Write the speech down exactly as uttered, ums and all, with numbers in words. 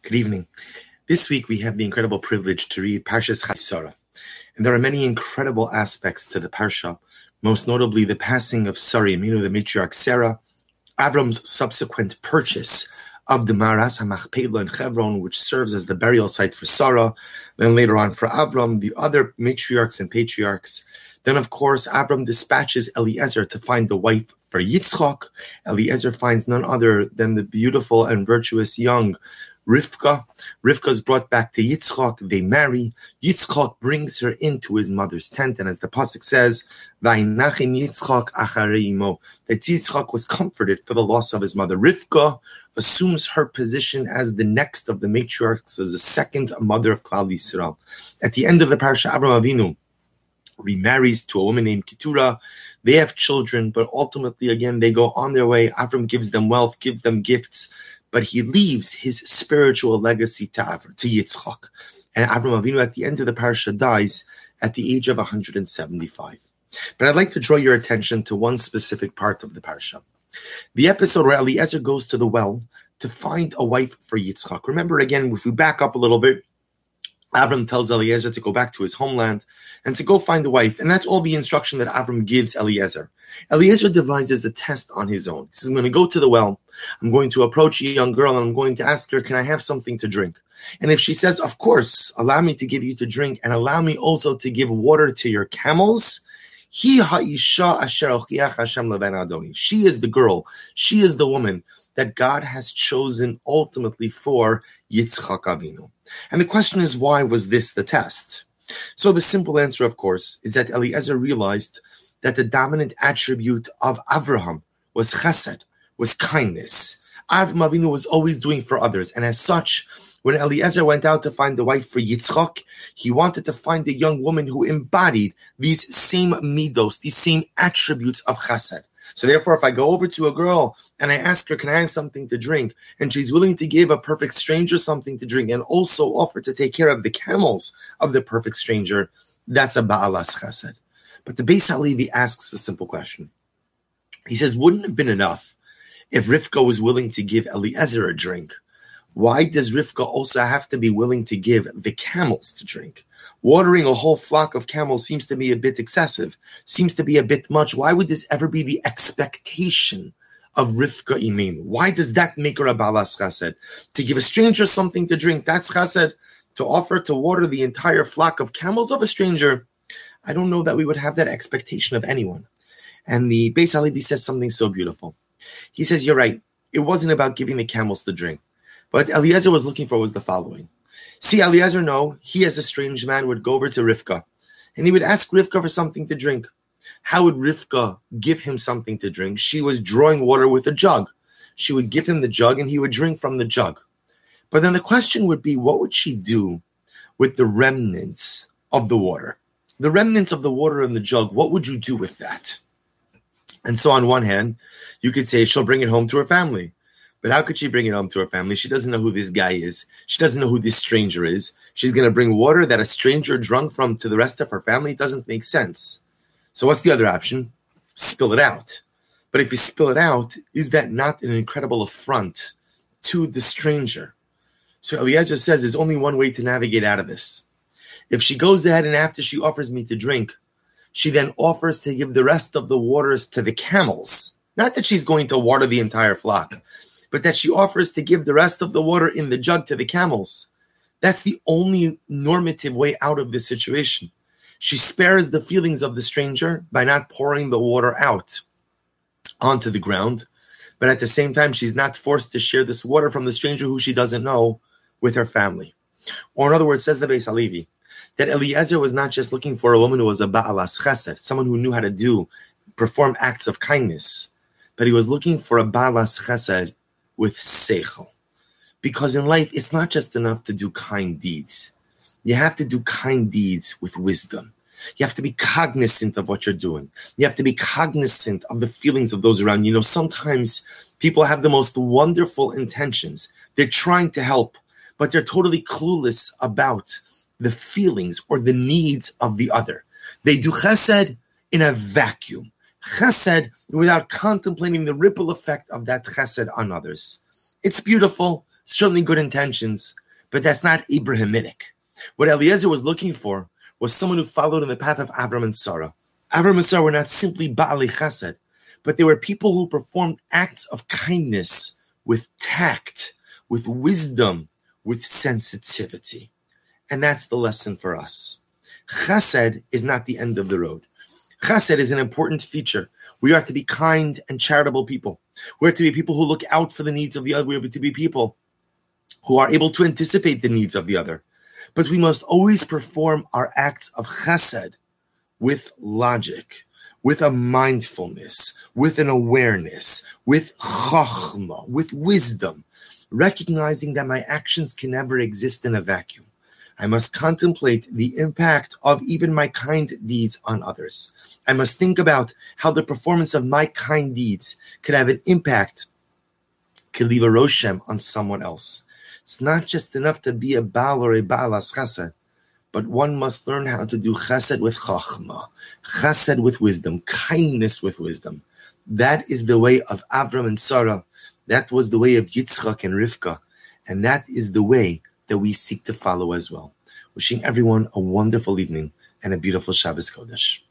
Good evening. This week we have the incredible privilege to read Parshas Sarah. And there are many incredible aspects to the Parsha, most notably the passing of Sarai, you know, the matriarch Sarah, Avram's subsequent purchase of the Maras HaMachpelah in Hebron, which serves as the burial site for Sarah, then later on for Avram, the other matriarchs and patriarchs. Then, of course, Avram dispatches Eliezer to find the wife for Yitzchak. Eliezer finds none other than the beautiful and virtuous young Rivka. Rivka is brought back to Yitzchak. They marry. Yitzchak brings her into his mother's tent. And as the pasuk says, Vayinachin Yitzchak acharei imo, that Yitzchak was comforted for the loss of his mother. Rivka assumes her position as the next of the matriarchs, as the second mother of Klal Yisrael. At the end of the parsha, Avram Avinu remarries to a woman named Keturah. They have children, but ultimately, again, they go on their way. Avram gives them wealth, gives them gifts, but he leaves his spiritual legacy to Avram, to Yitzchak. And Avram Avinu at the end of the parsha dies at the age of one hundred seventy-five. But I'd like to draw your attention to one specific part of the parsha. The episode where Eliezer goes to the well to find a wife for Yitzchak. Remember, again, if we back up a little bit, Avram tells Eliezer to go back to his homeland and to go find a wife. And that's all the instruction that Avram gives Eliezer. Eliezer devises a test on his own. He says, I'm going to go to the well. I'm going to approach a young girl and I'm going to ask her, can I have something to drink? And if she says, of course, allow me to give you to drink and allow me also to give water to your camels, He ha'isha asher ochiach Hashem leven Adoni. She is the girl. She is the woman that God has chosen ultimately for Yitzchak Avinu. And the question is, why was this the test? So the simple answer, of course, is that Eliezer realized that the dominant attribute of Avraham was chesed, was kindness. Avram Avinu was always doing for others. And as such, when Eliezer went out to find the wife for Yitzchak, he wanted to find a young woman who embodied these same midos, these same attributes of chesed. So therefore, if I go over to a girl and I ask her, can I have something to drink? And she's willing to give a perfect stranger something to drink and also offer to take care of the camels of the perfect stranger, that's a ba'alas chesed. But the Beis HaLevi asks a simple question. He says, wouldn't it have been enough if Rivka was willing to give Eliezer a drink? Why does Rivka also have to be willing to give the camels to drink? Watering a whole flock of camels seems to be a bit excessive, seems to be a bit much. Why would this ever be the expectation of Rivka Imin? Why does that make her a balas chesed? To give a stranger something to drink, that's chesed. To offer to water the entire flock of camels of a stranger, I don't know that we would have that expectation of anyone. And the Beis HaLevi says something so beautiful. He says, you're right, it wasn't about giving the camels to drink. What Eliezer was looking for was the following. See, Eliezer, no, he as a strange man would go over to Rivka, and he would ask Rivka for something to drink. How would Rivka give him something to drink? She was drawing water with a jug. She would give him the jug, and he would drink from the jug. But then the question would be, what would she do with the remnants of the water? The remnants of the water in the jug, what would you do with that? And so on one hand, you could say she'll bring it home to her family. But how could she bring it home to her family? She doesn't know who this guy is. She doesn't know who this stranger is. She's going to bring water that a stranger drunk from to the rest of her family. It doesn't make sense. So what's the other option? Spill it out. But if you spill it out, is that not an incredible affront to the stranger? So Eliezer says there's only one way to navigate out of this. If she goes ahead and after she offers me to drink, she then offers to give the rest of the waters to the camels. Not that she's going to water the entire flock, but that she offers to give the rest of the water in the jug to the camels. That's the only normative way out of this situation. She spares the feelings of the stranger by not pouring the water out onto the ground, but at the same time, she's not forced to share this water from the stranger who she doesn't know with her family. Or in other words, says the Beis HaLevi, that Eliezer was not just looking for a woman who was a ba'alas chesed, someone who knew how to do, perform acts of kindness, but he was looking for a ba'alas chesed with seichel. Because in life, it's not just enough to do kind deeds. You have to do kind deeds with wisdom. You have to be cognizant of what you're doing. You have to be cognizant of the feelings of those around you. You know, sometimes people have the most wonderful intentions. They're trying to help, but they're totally clueless about the feelings or the needs of the other. They do chesed in a vacuum. Chesed without contemplating the ripple effect of that chesed on others. It's beautiful, certainly good intentions, but that's not Abrahamitic. What Eliezer was looking for was someone who followed in the path of Avram and Sarah. Avram and Sarah were not simply Ba'alei Chesed, but they were people who performed acts of kindness with tact, with wisdom, with sensitivity. And that's the lesson for us. Chesed is not the end of the road. Chesed is an important feature. We are to be kind and charitable people. We are to be people who look out for the needs of the other. We are to be people who are able to anticipate the needs of the other. But we must always perform our acts of chesed with logic, with a mindfulness, with an awareness, with chachma, with wisdom, recognizing that my actions can never exist in a vacuum. I must contemplate the impact of even my kind deeds on others. I must think about how the performance of my kind deeds could have an impact, could leave a roshem on someone else. It's not just enough to be a Baal or a Baalas Chesed, but one must learn how to do Chesed with Chachma, Chesed with wisdom, kindness with wisdom. That is the way of Avram and Sarah. That was the way of Yitzchak and Rivka. And that is the way that we seek to follow as well. Wishing everyone a wonderful evening and a beautiful Shabbos Kodesh.